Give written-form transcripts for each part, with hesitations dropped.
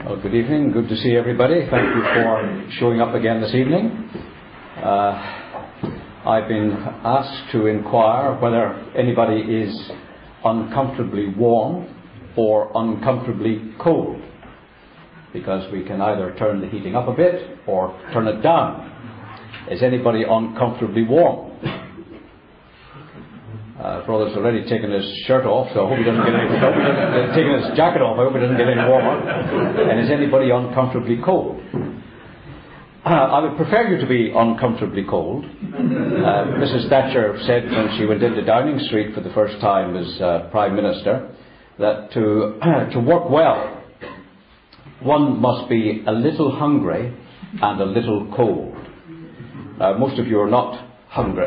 Well, good evening. Good to see everybody. Thank you for showing up again this evening. I've been asked to inquire whether anybody is uncomfortably warm or uncomfortably cold, because we can either turn the heating up a bit or turn it down. Is anybody uncomfortably warm? Brother's already taken his shirt off, so I hope he doesn't get any. Taken his jacket off, I hope he doesn't get any warmer. And is anybody uncomfortably cold? I would prefer you to be uncomfortably cold. Mrs. Thatcher said when she went into Downing Street for the first time as Prime Minister that to work well, one must be a little hungry and a little cold. Most of you are not hungry.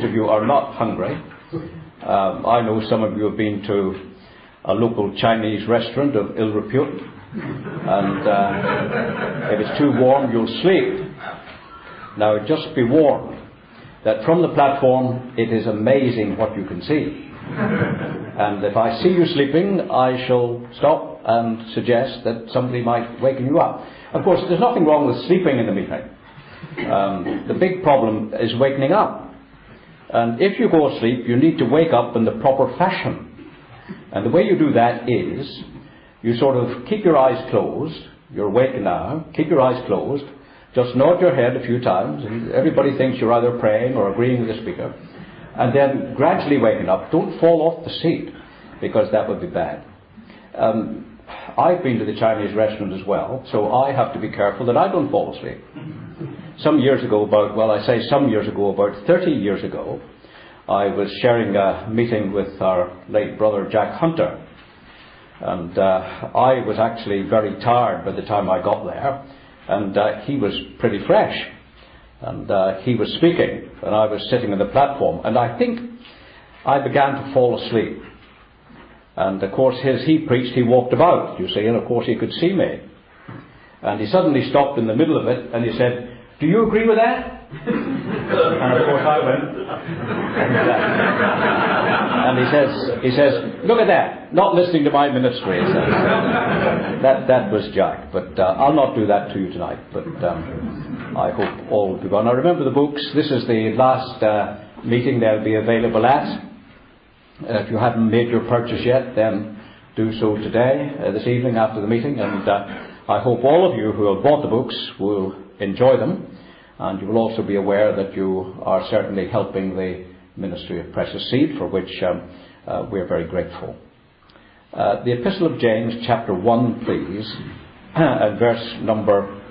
I know some of you have been to a local Chinese restaurant of ill repute, and if it's too warm, you'll sleep. Now, just be warned that from the platform, it is amazing what you can see. And if I see you sleeping, I shall stop and suggest that somebody might waken you up. Of course, there's nothing wrong with sleeping in the meeting. The big problem is waking up. And if you go asleep, you need to wake up in the proper fashion. And the way you do that is, you sort of keep your eyes closed. You're awake now. Keep your eyes closed. Just nod your head a few times. And everybody thinks you're either praying or agreeing with the speaker. And then gradually waking up. Don't fall off the seat, because that would be bad. I've been to the Chinese restaurant as well, so I have to be careful that I don't fall asleep. Some years ago, about 30 years ago, I was sharing a meeting with our late brother Jack Hunter. And I was actually very tired by the time I got there. And he was pretty fresh. And he was speaking, and I was sitting on the platform. And I think I began to fall asleep. And of course, as he preached, he walked about, you see, and of course he could see me. And he suddenly stopped in the middle of it, and he said, "Do you agree with that?" And of course I went. And he says, "Look at that, not listening to my ministry." That was Jack. But I'll not do that to you tonight. But I hope all will be well. Now remember the books. This is the last meeting they'll be available at. If you haven't made your purchase yet, then do so today, this evening after the meeting. And I hope all of you who have bought the books will enjoy them. And you will also be aware that you are certainly helping the Ministry of Precious Seed, for which we are very grateful. The Epistle of James, chapter 1, please, and verse number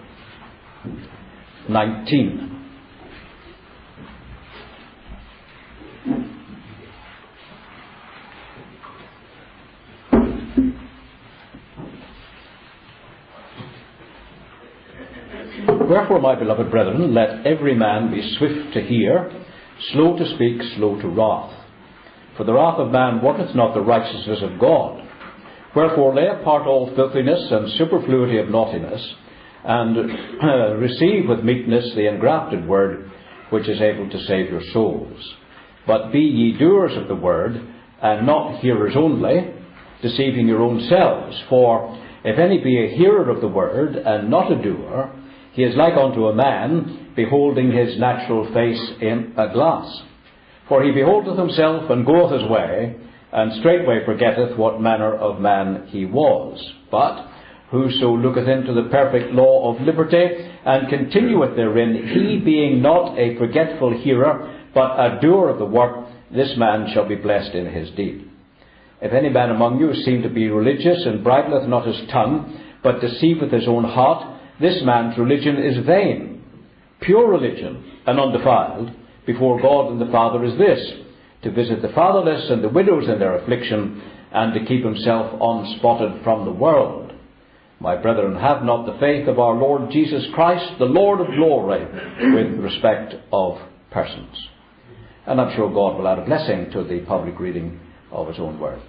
19. Wherefore, my beloved brethren, let every man be swift to hear, slow to speak, slow to wrath. For the wrath of man worketh not the righteousness of God. Wherefore, lay apart all filthiness and superfluity of naughtiness, and receive with meekness the engrafted word, which is able to save your souls. But be ye doers of the word, and not hearers only, deceiving your own selves. For if any be a hearer of the word, and not a doer, he is like unto a man beholding his natural face in a glass. For he beholdeth himself, and goeth his way, and straightway forgetteth what manner of man he was. But whoso looketh into the perfect law of liberty, and continueth therein, he being not a forgetful hearer, but a doer of the work, this man shall be blessed in his deed. If any man among you seem to be religious, and bridleth not his tongue, but deceiveth his own heart, this man's religion is vain. Pure religion and undefiled before God and the Father is this, to visit the fatherless and the widows in their affliction, and to keep himself unspotted from the world. My brethren, have not the faith of our Lord Jesus Christ, the Lord of glory, with respect of persons. And I'm sure God will add a blessing to the public reading of his own word.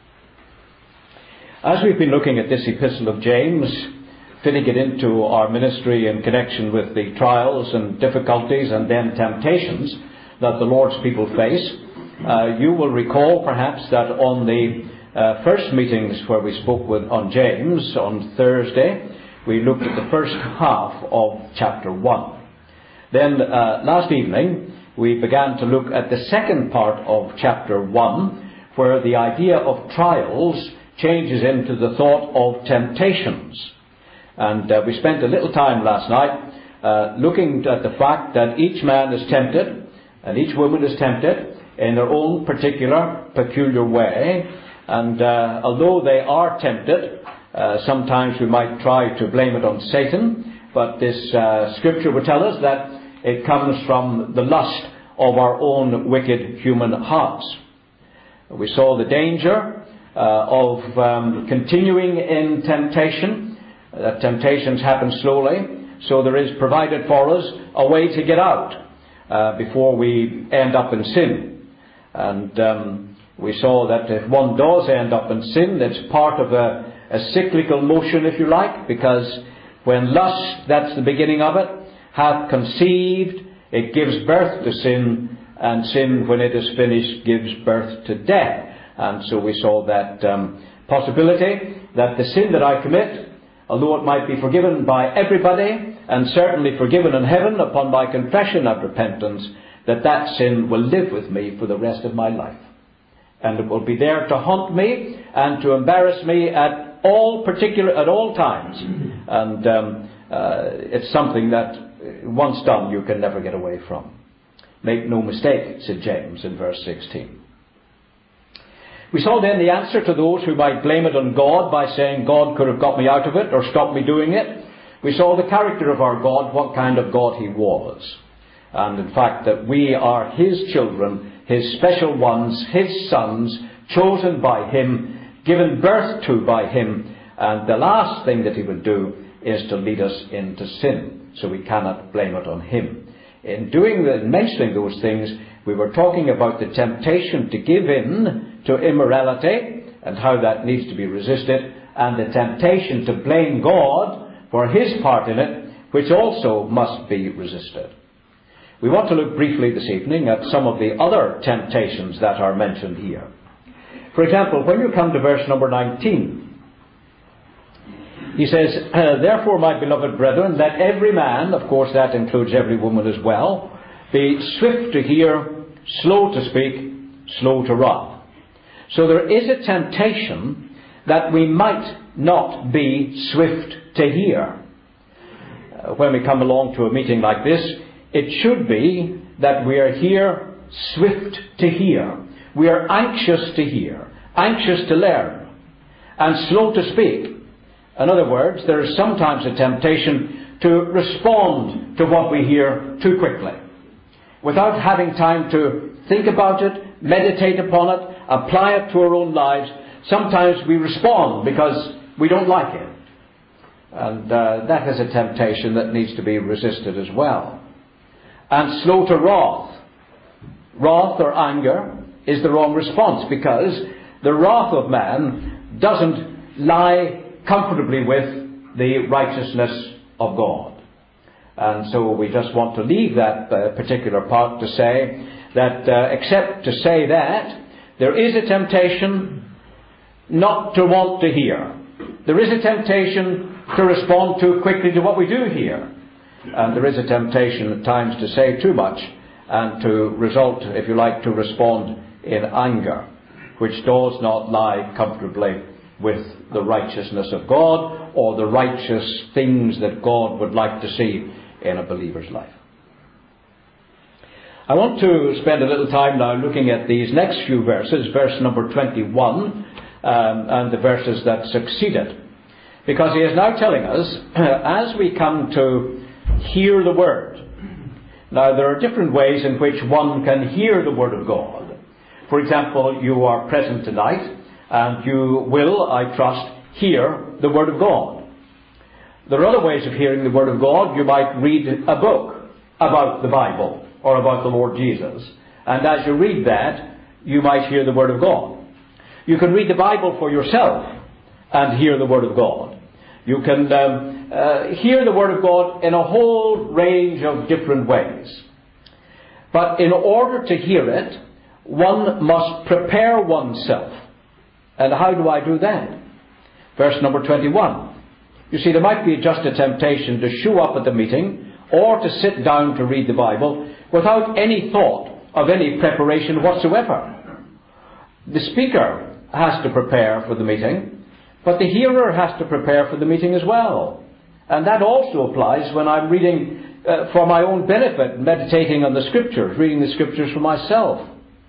As we've been looking at this epistle of James, fitting it into our ministry in connection with the trials and difficulties and then temptations that the Lord's people face, you will recall perhaps that on the first meetings where we spoke on James on Thursday, we looked at the first half of chapter 1. Then last evening we began to look at the second part of chapter 1, where the idea of trials changes into the thought of temptations. And we spent a little time last night looking at the fact that each man is tempted and each woman is tempted in their own particular, peculiar way. And although they are tempted, sometimes we might try to blame it on Satan, but this scripture would tell us that it comes from the lust of our own wicked human hearts. We saw the danger of continuing in temptation, that temptations happen slowly, so there is provided for us a way to get out before we end up in sin. And we saw that if one does end up in sin, it's part of a cyclical motion, if you like, because when lust, that's the beginning of it, hath conceived, it gives birth to sin, and sin, when it is finished, gives birth to death. And so we saw that possibility that the sin that I commit, although it might be forgiven by everybody, and certainly forgiven in heaven upon my confession of repentance, that sin will live with me for the rest of my life. And it will be there to haunt me and to embarrass me at all times. And it's something that once done you can never get away from. Make no mistake, said James in verse 16. We saw then the answer to those who might blame it on God by saying God could have got me out of it or stopped me doing it. We saw the character of our God, what kind of God He was. And in fact that we are His children, His special ones, His sons, chosen by Him, given birth to by Him. And the last thing that He would do is to lead us into sin. So we cannot blame it on Him. In mentioning those things, we were talking about the temptation to give in to immorality and how that needs to be resisted, and the temptation to blame God for His part in it, which also must be resisted. We want to look briefly this evening at some of the other temptations that are mentioned here. For example, when you come to verse number 19, he says, therefore, my beloved brethren, let every man, of course that includes every woman as well, be swift to hear, slow to speak, slow to wrath. So there is a temptation that we might not be swift to hear. When we come along to a meeting like this, it should be that we are here swift to hear. We are anxious to hear, anxious to learn, and slow to speak. In other words, there is sometimes a temptation to respond to what we hear too quickly, without having time to think about it, meditate upon it, apply it to our own lives. Sometimes we respond because we don't like it. And that is a temptation that needs to be resisted as well. And slow to wrath. Wrath or anger is the wrong response, because the wrath of man doesn't lie comfortably with the righteousness of God. And so we just want to leave that particular part to say that, except to say that, there is a temptation not to want to hear. There is a temptation to respond too quickly to what we do hear. And there is a temptation at times to say too much and to result, if you like, to respond in anger, which does not lie comfortably with the righteousness of God or the righteous things that God would like to see in a believer's life. I want to spend a little time now looking at these next few verses, verse number 21 and the verses that succeed it. Because he is now telling us, as we come to hear the Word. Now, there are different ways in which one can hear the Word of God. For example, you are present tonight, and you will, I trust, hear the Word of God. There are other ways of hearing the Word of God. You might read a book about the Bible or about the Lord Jesus. And as you read that, you might hear the Word of God. You can read the Bible for yourself and hear the Word of God. You can hear the Word of God in a whole range of different ways. But in order to hear it, one must prepare oneself. And how do I do that? Verse number 21. You see, there might be just a temptation to show up at the meeting or to sit down to read the Bible without any thought of any preparation whatsoever. The speaker has to prepare for the meeting, but the hearer has to prepare for the meeting as well. And that also applies when I'm reading for my own benefit, meditating on the Scriptures, reading the Scriptures for myself.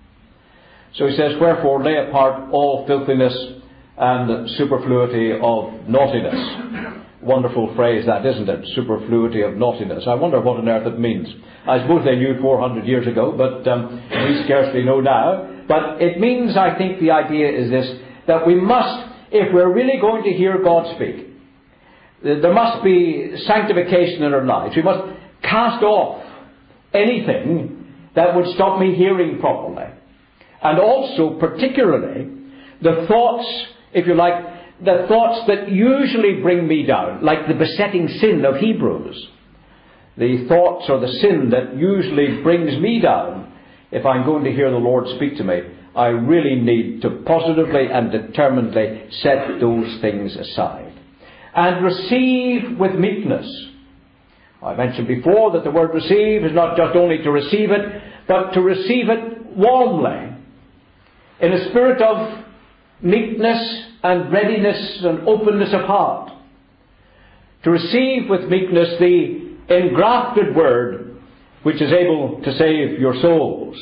So he says, wherefore lay apart all filthiness and superfluity of naughtiness. Wonderful phrase that, isn't it? Superfluity of naughtiness. I wonder what on earth it means. I suppose they knew 400 years ago, but we scarcely know now. But it means, I think the idea is this, that we must, if we're really going to hear God speak, there must be sanctification in our lives. We must cast off anything that would stop me hearing properly. And also, particularly, the thoughts, if you like, the thoughts that usually bring me down, like the besetting sin of Hebrews. The thoughts or the sin that usually brings me down. If I'm going to hear the Lord speak to me, I really need to positively and determinedly set those things aside. And receive with meekness. I mentioned before that the word receive is not just only to receive it, but to receive it warmly. In a spirit of meekness and readiness and openness of heart. To receive with meekness the engrafted word which is able to save your souls.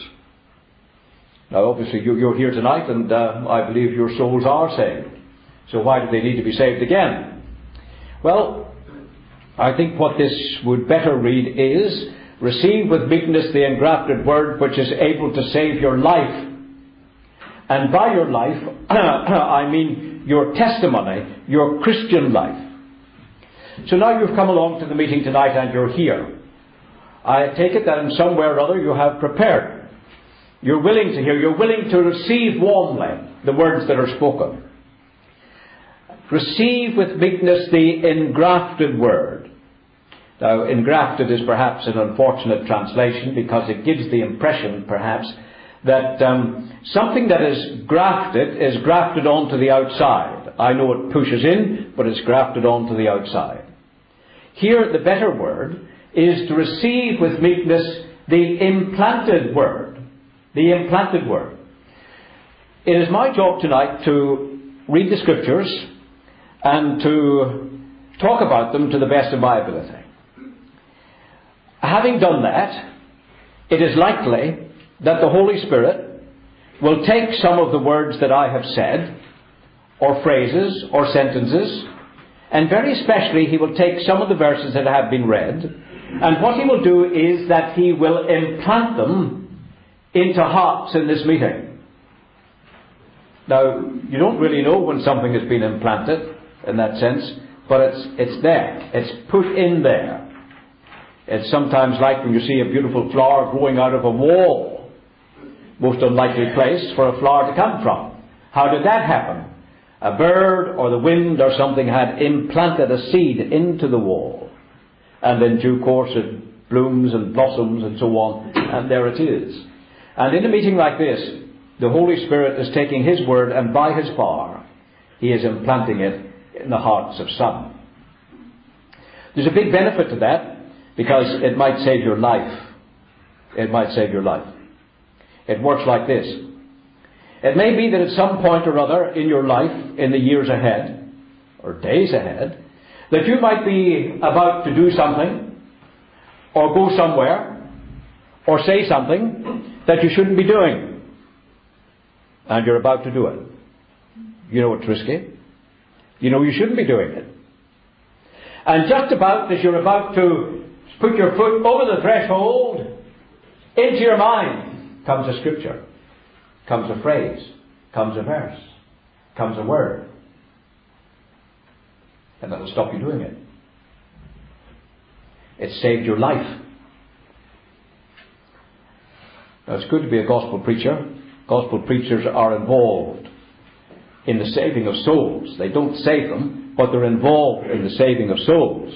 Now obviously you're here tonight and I believe your souls are saved. So why do they need to be saved again? Well, I think what this would better read is, receive with meekness the engrafted word which is able to save your life. And by your life, I mean your testimony, your Christian life. So now you've come along to the meeting tonight and you're here. I take it that in some way or other you have prepared. You're willing to hear, you're willing to receive warmly the words that are spoken. Receive with meekness the engrafted word. Now, engrafted is perhaps an unfortunate translation because it gives the impression, perhaps, that something that is grafted onto the outside. I know it pushes in, but it's grafted onto the outside. Here, the better word is to receive with meekness the implanted word. The implanted word. It is my job tonight to read the Scriptures and to talk about them to the best of my ability. Having done that, it is likely that the Holy Spirit will take some of the words that I have said, or phrases, or sentences, and very especially He will take some of the verses that have been read, and what He will do is that He will implant them into hearts in this meeting. Now, you don't really know when something has been implanted, in that sense, but it's there. It's put in there. It's sometimes like when you see a beautiful flower growing out of a wall. Most unlikely place for a flower to come from. How did that happen? A bird or the wind or something had implanted a seed into the wall. And in due course it blooms and blossoms and so on. And there it is. And in a meeting like this, the Holy Spirit is taking His word and by His power, He is implanting it in the hearts of some. There's a big benefit to that because it might save your life. It might save your life. It works like this. It may be that at some point or other in your life, in the years ahead, or days ahead, that you might be about to do something, or go somewhere, or say something that you shouldn't be doing. And you're about to do it. You know it's risky. You know you shouldn't be doing it. And just about as you're about to put your foot over the threshold, into your mind comes a scripture, comes a phrase, comes a verse, comes a word. And that will stop you doing it. It saved your life. Now it's good to be a gospel preacher. Gospel preachers are involved in the saving of souls. They don't save them, but they're involved in the saving of souls.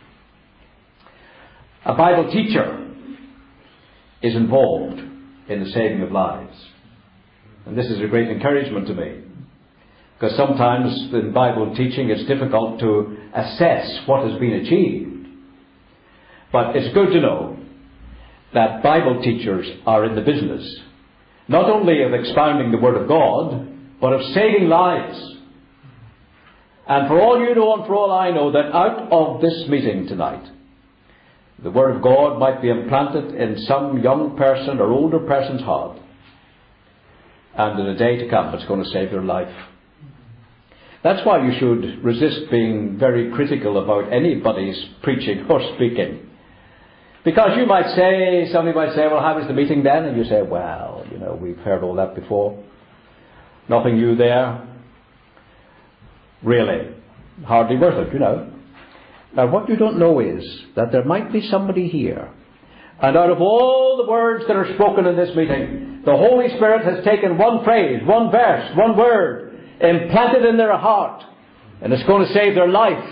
A Bible teacher is involved in the saving of lives. And this is a great encouragement to me. Because sometimes in Bible teaching it's difficult to assess what has been achieved. But it's good to know that Bible teachers are in the business not only of expounding the Word of God, but of saving lives. And for all you know and for all I know, that out of this meeting tonight, the Word of God might be implanted in some young person or older person's heart. And in a day to come, it's going to save your life. That's why you should resist being very critical about anybody's preaching or speaking. Because you might say, somebody might say, well, how was the meeting then? And you say, well, we've heard all that before. Nothing new there. Really. Hardly worth it, Now, what you don't know is that there might be somebody here, and out of all the words that are spoken in this meeting, the Holy Spirit has taken one phrase, one verse, one word, implanted in their heart, and it's going to save their life.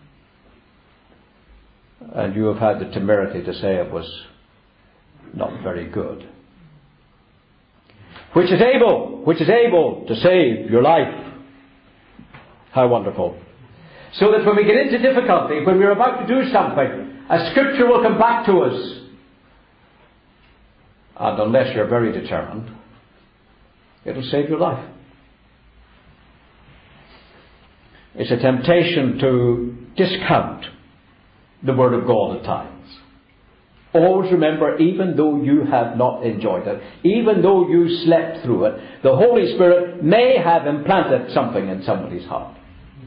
And you have had the temerity to say it was not very good. Which is able to save your life. How wonderful. So that when we get into difficulty, when we're about to do something, a scripture will come back to us. And unless you're very determined, it'll save your life. It's a temptation to discount the Word of God at times. Always remember, even though you have not enjoyed it, even though you slept through it, the Holy Spirit may have implanted something in somebody's heart.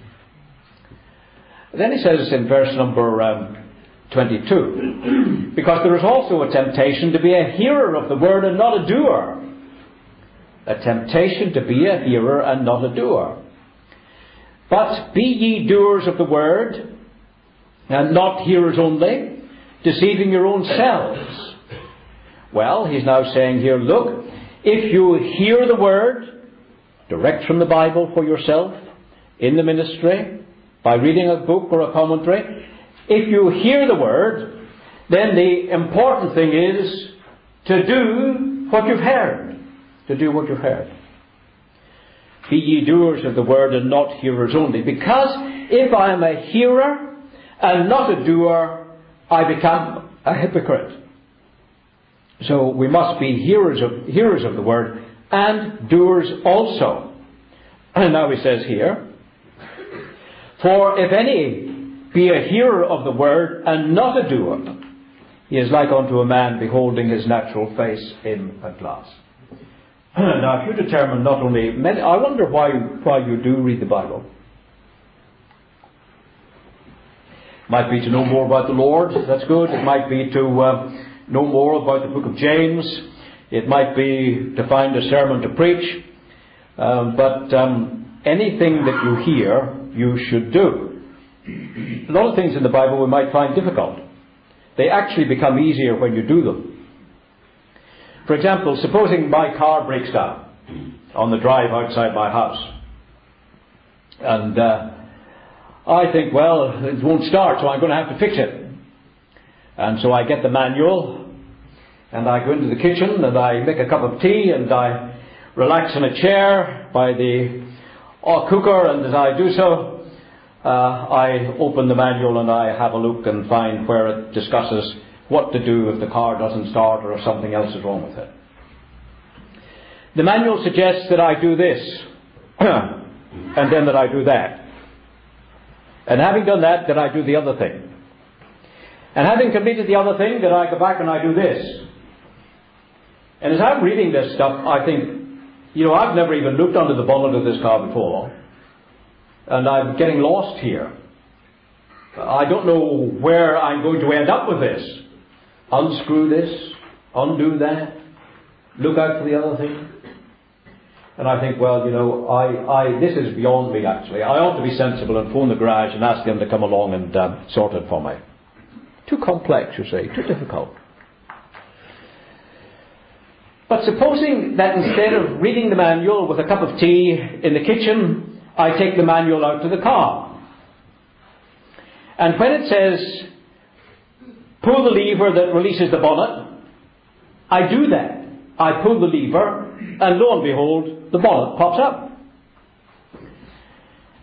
Then he says in verse number 22, because there is also a temptation to be a hearer of the Word and not a doer. A temptation to be a hearer and not a doer. But be ye doers of the Word, and not hearers only, deceiving your own selves. Well, he's now saying here, look, if you hear the Word, direct from the Bible for yourself, in the ministry, by reading a book or a commentary, if you hear the Word, then the important thing is to do what you've heard. To do what you've heard. Be ye doers of the Word and not hearers only. Because if I am a hearer and not a doer, I become a hypocrite. So we must be hearers of the Word and doers also. And now he says here, for if any be a hearer of the Word and not a doer, he is like unto a man beholding his natural face in a glass. Now if you determine not only... I wonder why you do read the Bible. Might be to know more about the Lord, that's good. It might be to know more about the book of James. It might be to find a sermon to preach. But anything that you hear, you should do. A lot of things in the Bible we might find difficult. They actually become easier when you do them. For example, supposing my car breaks down on the drive outside my house. And I think, well, it won't start, so I'm going to have to fix it. And so I get the manual, and I go into the kitchen, and I make a cup of tea, and I relax in a chair by the cooker, and as I do so, I open the manual and I have a look and find where it discusses what to do if the car doesn't start or if something else is wrong with it. The manual suggests that I do this, and then that I do that. And having done that, then I do the other thing. And having completed the other thing, then I go back and I do this. And as I'm reading this stuff, I think, I've never even looked under the bonnet of this car before. And I'm getting lost here. I don't know where I'm going to end up with this. Unscrew this, undo that, look out for the other thing. And I think, well, this is beyond me actually. I ought to be sensible and phone the garage and ask them to come along and sort it for me. Too complex, you see, too difficult. But supposing that instead of reading the manual with a cup of tea in the kitchen, I take the manual out to the car. And when it says, pull the lever that releases the bonnet, I do that. I pull the lever, and lo and behold, the bonnet pops up.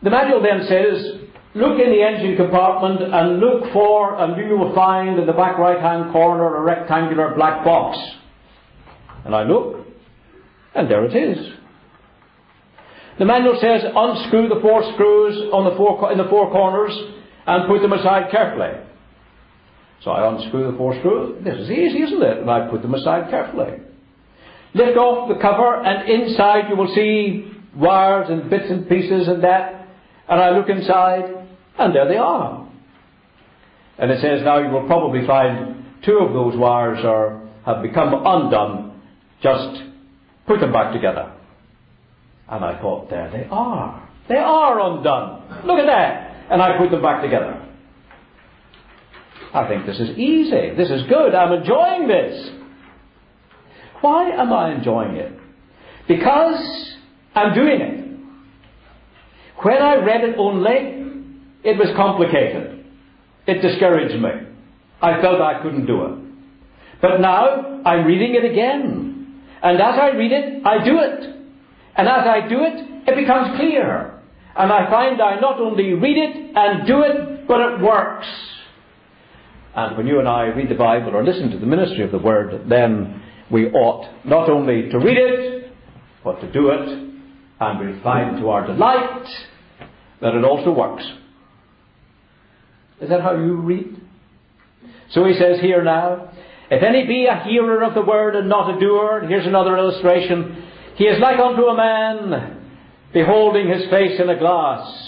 The manual then says, look in the engine compartment and look for, and you will find in the back right-hand corner a rectangular black box. And I look, and there it is. The manual says, unscrew the 4 screws in the 4 corners and put them aside carefully. So I unscrew the 4 screws. This is easy, isn't it? And I put them aside carefully. Lift off the cover, and inside you will see wires and bits and pieces and that. And I look inside, and there they are. And it says now you will probably find 2 of those wires have become undone. Just put them back together. And I thought, there they are. They are undone. Look at that. And I put them back together. I think this is easy. This is good. I'm enjoying this. Why am I enjoying it? Because I'm doing it. When I read it only, it was complicated. It discouraged me. I felt I couldn't do it. But now I'm reading it again. And as I read it, I do it. And as I do it, it becomes clear. And I find I not only read it and do it, but it works. And when you and I read the Bible or listen to the ministry of the Word, then we ought not only to read it, but to do it. And we find to our delight that it also works. Is that how you read? So he says here now, if any be a hearer of the Word and not a doer, here's another illustration. He is like unto a man beholding his face in a glass.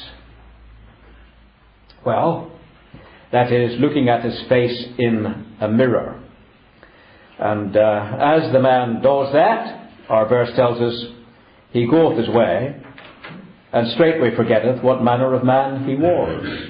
Well, that is looking at his face in a mirror. And as the man does that, our verse tells us, he goeth his way, and straightway forgetteth what manner of man he was.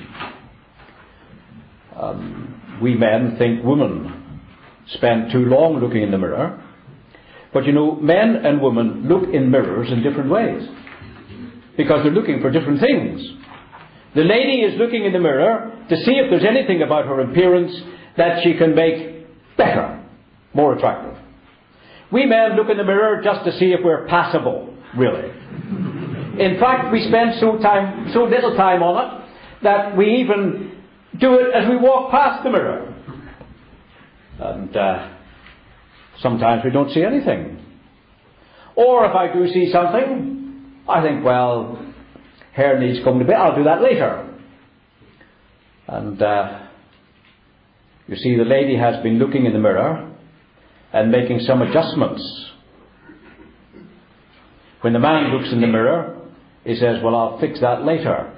We men think women spend too long looking in the mirror. But you know, men and women look in mirrors in different ways. Because they're looking for different things. The lady is looking in the mirror to see if there's anything about her appearance that she can make better, more attractive. We men look in the mirror just to see if we're passable, really. In fact, we spend so little time on it that we even do it as we walk past the mirror. And sometimes we don't see anything. Or if I do see something, I think, well, hair needs coming to bit, I'll do that later. And you see, the lady has been looking in the mirror and making some adjustments. When the man looks in the mirror, he says, well, I'll fix that later.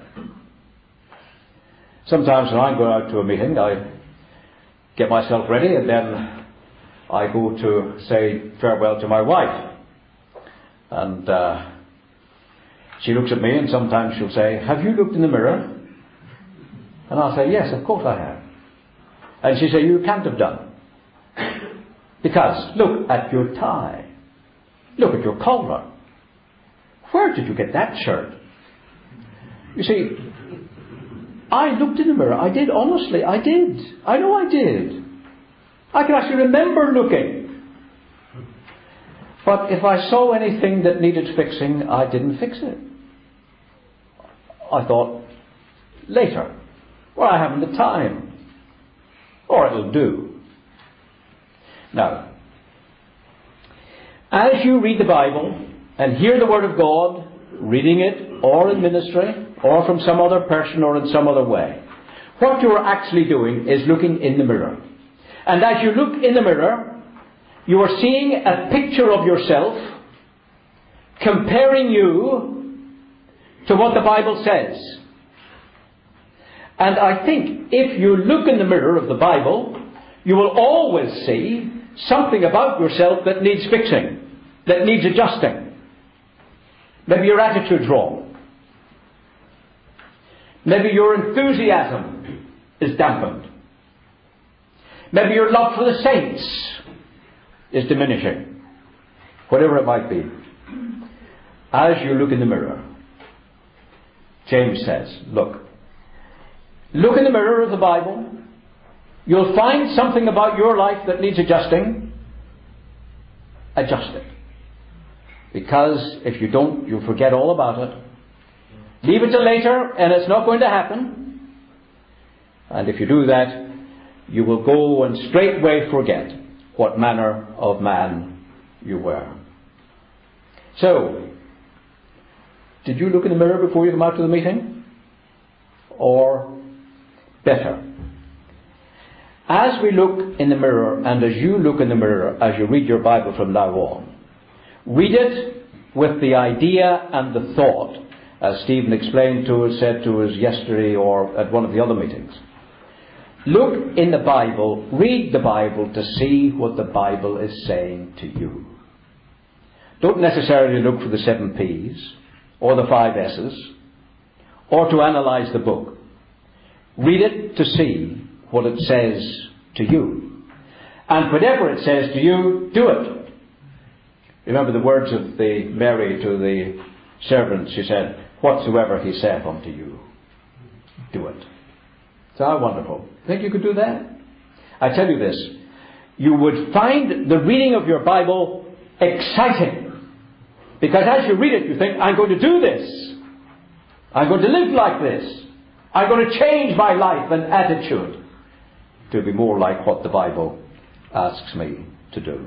Sometimes when I go out to a meeting, I get myself ready and then I go to say farewell to my wife. And she looks at me and sometimes she'll say, have you looked in the mirror? And I'll say, yes, of course I have. And she'll say, you can't have done. Because look at your tie. Look at your collar. Where did you get that shirt? You see, I looked in the mirror. I did, honestly. I did. I know I did. I can actually remember looking. But if I saw anything that needed fixing, I didn't fix it. I thought, later. Or I haven't the time. Or it'll do. Now, as you read the Bible and hear the Word of God, reading it, or in ministry, or from some other person, or in some other way, what you're actually doing is looking in the mirror. And as you look in the mirror, you are seeing a picture of yourself, comparing you to what the Bible says. And I think if you look in the mirror of the Bible, you will always see something about yourself that needs fixing, that needs adjusting. Maybe your attitude's wrong. Maybe your enthusiasm is dampened. Maybe your love for the saints is diminishing. Whatever it might be. As you look in the mirror, James says, look in the mirror of the Bible. You'll find something about your life that needs adjusting. Adjust it. Because if you don't, you'll forget all about it. Leave it till later, and it's not going to happen. And if you do that, you will go and straightway forget what manner of man you were. So, did you look in the mirror before you come out to the meeting? Or better? As we look in the mirror, and as you look in the mirror, as you read your Bible from now on, read it with the idea and the thought, as Stephen explained to us, said to us yesterday or at one of the other meetings. Look in the Bible, read the Bible to see what the Bible is saying to you. Don't necessarily look for the 7 P's or the 5 S's or to analyse the book. Read it to see what it says to you. And whatever it says to you, do it. Remember the words of the Mary to the servants. She said, whatsoever he saith unto you, do it. So how wonderful. Think you could do that? I tell you this, you would find the reading of your Bible exciting. Because as you read it, you think, I'm going to do this. I'm going to live like this. I'm going to change my life and attitude to be more like what the Bible asks me to do.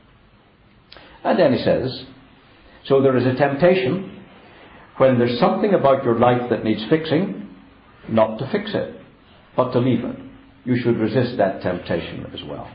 And then he says, so there is a temptation when there's something about your life that needs fixing, not to fix it, but to leave it. You should resist that temptation as well.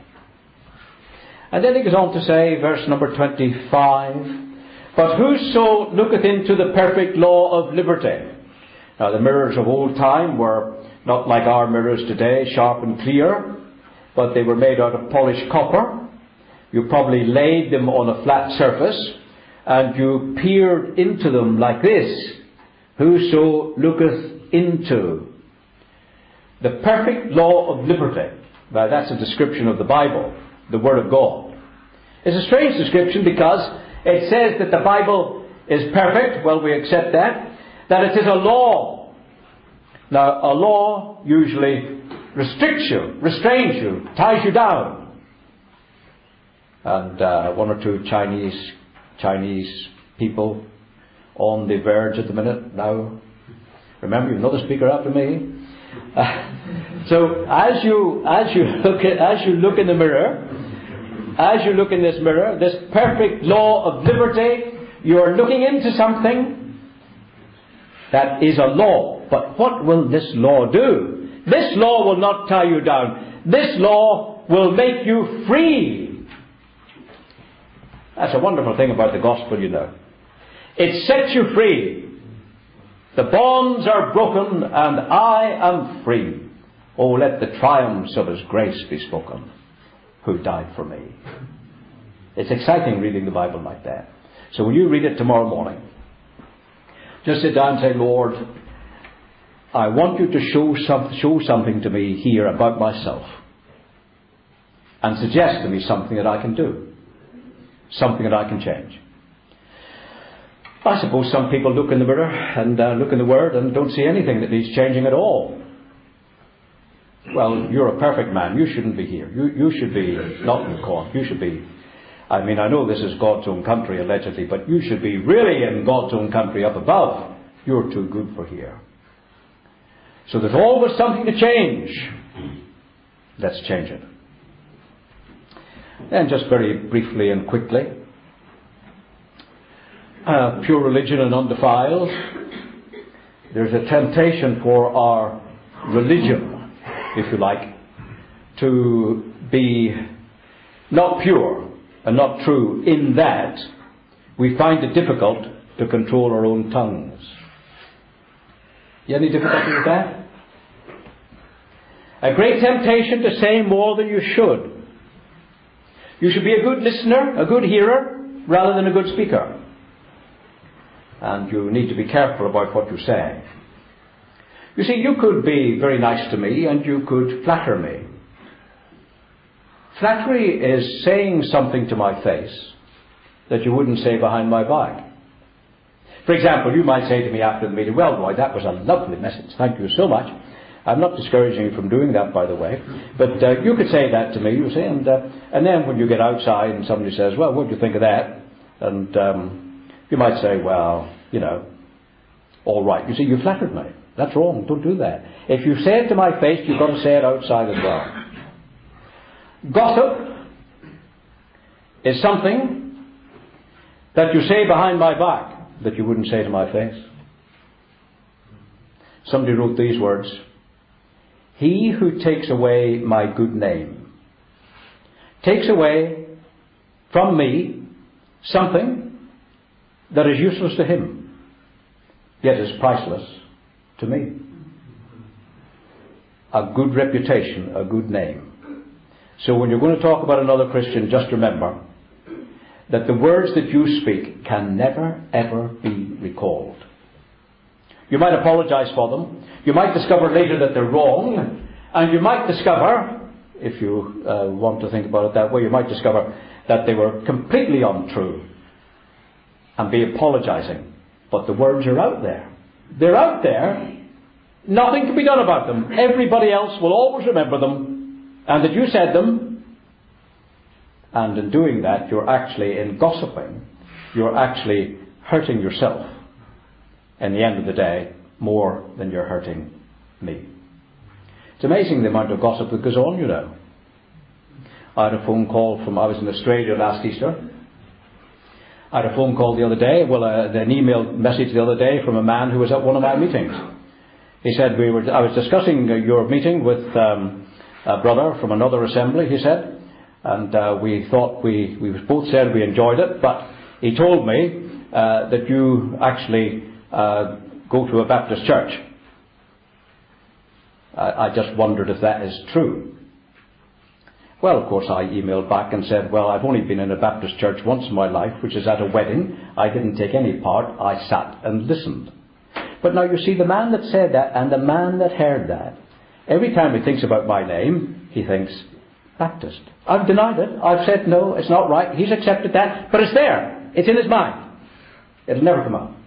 And then he goes on to say, verse number 25, but whoso looketh into the perfect law of liberty. Now the mirrors of old time were not like our mirrors today, sharp and clear, but they were made out of polished copper. You probably laid them on a flat surface, and you peered into them like this. Whoso looketh into the perfect law of liberty. Now that's a description of the Bible, the Word of God. It's a strange description because it says that the Bible is perfect. Well, we accept that. That it is a law. Now, a law usually restricts you, restrains you, ties you down. And one or two Chinese people on the verge at the minute now. Remember, you've another speaker after me. So as you look in the mirror, as you look in this mirror, this perfect law of liberty, you are looking into something that is a law. But what will this law do? This law will not tie you down. This law will make you free. That's a wonderful thing about the gospel, you know. It sets you free. The bonds are broken and I am free. Oh, let the triumphs of His grace be spoken, who died for me. It's exciting reading the Bible like that. So when you read it tomorrow morning, just sit down and say, Lord, I want you to show something to me here about myself. And suggest to me something that I can do. Something that I can change. I suppose some people look in the mirror and look in the Word and don't see anything that needs changing at all. Well, you're a perfect man. You shouldn't be here. You should be not in court. You should be... I mean, I know this is God's own country, allegedly, but you should be really in God's own country up above. You're too good for here. So there's always something to change. Let's change it. And just very briefly and quickly, pure religion and undefiled. There's a temptation for our religion, if you like, to be not pure and not true, in that we find it difficult to control our own tongues. You have any difficulty with that? A great temptation to say more than you should. You should be a good listener, a good hearer, rather than a good speaker. And you need to be careful about what you say. You see, you could be very nice to me and you could flatter me. Flattery is saying something to my face that you wouldn't say behind my back. For example, you might say to me after the meeting, well, Roy, that was a lovely message. Thank you so much. I'm not discouraging you from doing that, by the way. But you could say that to me, you see. And then when you get outside and somebody says, well, what do you think of that? And you might say, well, you know, all right. You see, you flattered me. That's wrong. Don't do that. If you say it to my face, you've got to say it outside as well. Gossip is something that you say behind my back that you wouldn't say to my face. Somebody wrote these words: he who takes away my good name takes away from me something that is useless to him, yet is priceless to me. A good reputation, a good name. So when you're going to talk about another Christian, just remember that the words that you speak can never, ever be recalled. You might apologize for them. You might discover later that they're wrong. And you might discover, if you want to think about it that way, you might discover that they were completely untrue and be apologizing. But the words are out there. They're out there. Nothing can be done about them. Everybody else will always remember them, and that you said them. And in doing that, you're actually, in gossiping, you're actually hurting yourself, in the end of the day, more than you're hurting me. It's amazing the amount of gossip that goes on, you know. I had a phone call I was in Australia last Easter. I had a phone call the other day, an email message the other day from a man who was at one of my meetings. He said, I was discussing your meeting with a brother from another assembly, he said, and we thought, we both said we enjoyed it, but he told me that you actually go to a Baptist church. I just wondered if that is true. Well, of course, I emailed back and said, well, I've only been in a Baptist church once in my life, which is at a wedding. I didn't take any part. I sat and listened. But now you see, the man that said that and the man that heard that, every time he thinks about my name, he thinks, Baptist. I've denied it. I've said, no, it's not right. He's accepted that. But it's there. It's in his mind. It'll never come out.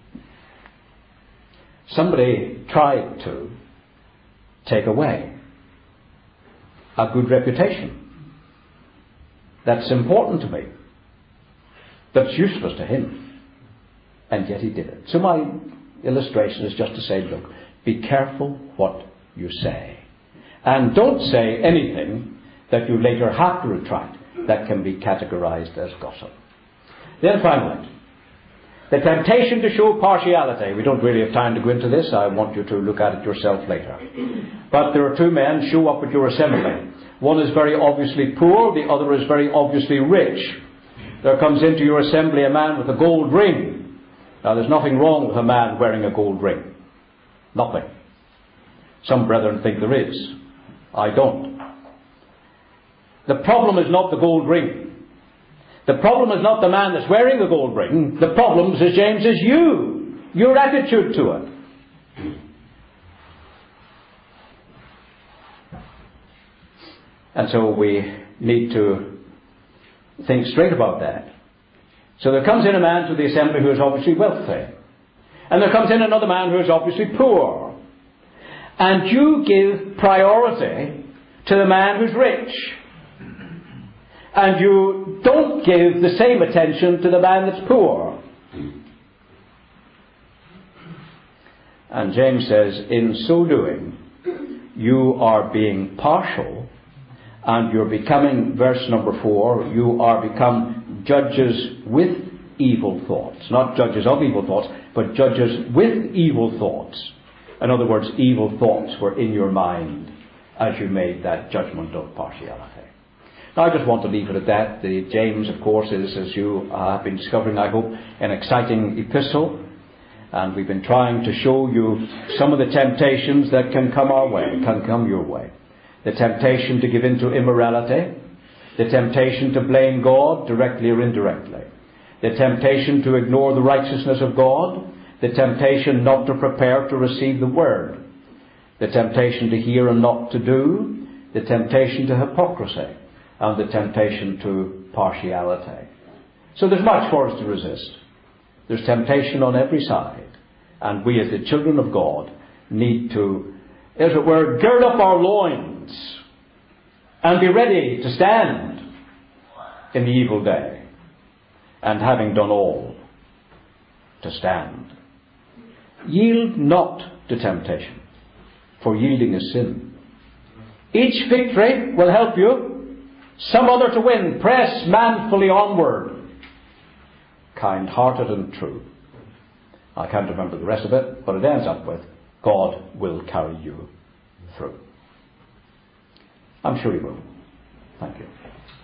Somebody tried to take away a good reputation that's important to me, that's useless to him, and yet he did it. So my illustration is just to say, look, be careful what you say, and don't say anything that you later have to retract that can be categorized as gossip. Then finally, the temptation to show partiality. We don't really have time to go into this. I want you to look at it yourself later. But there are two men show up at your assembly. One is very obviously poor, the other is very obviously rich. There comes into your assembly a man with a gold ring. Now there's nothing wrong with a man wearing a gold ring. Nothing. Some brethren think there is. I don't. The problem is not the gold ring. The problem is not the man that's wearing the gold ring. The problem, says James, is you. Your attitude to it. And so we need to think straight about that. So there comes in a man to the assembly who is obviously wealthy. And there comes in another man who is obviously poor. And you give priority to the man who's rich. And you don't give the same attention to the man that's poor. And James says, in so doing, you are being partial, and you're becoming, verse number 4, you are become judges with evil thoughts. Not judges of evil thoughts, but judges with evil thoughts. In other words, evil thoughts were in your mind as you made that judgment of partiality. Now, I just want to leave it at that. James, of course, is, as you have been discovering, I hope, an exciting epistle. And we've been trying to show you some of the temptations that can come our way, can come your way. The temptation to give in to immorality. The temptation to blame God, directly or indirectly. The temptation to ignore the righteousness of God. The temptation not to prepare to receive the Word. The temptation to hear and not to do. The temptation to hypocrisy. And the temptation to partiality. So there's much for us to resist. There's temptation on every side. And we as the children of God need to, as it were, gird up our loins and be ready to stand in the evil day. And having done all, to stand. Yield not to temptation, for yielding is sin. Each victory will help you. Some other to win. Press manfully onward. Kind-hearted and true. I can't remember the rest of it, but it ends up with, God will carry you through. I'm sure He will. Thank you.